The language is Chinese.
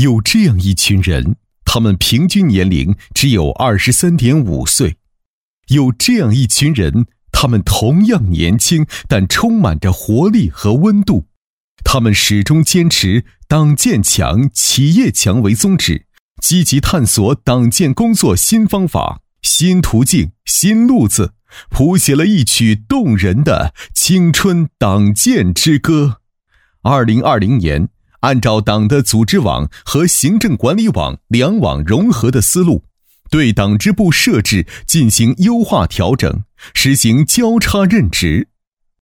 有这样一群人，他们平均年龄只有23.5岁。有这样一群人，他们同样年轻，但充满着活力和温度。他们始终坚持党建强、企业强为宗旨，积极探索党建工作新方法、新途径、新路子，谱写了一曲动人的青春党建之歌。2020年，按照党的组织网和行政管理网两网融合的思路，对党支部设置进行优化调整，实行交叉任职，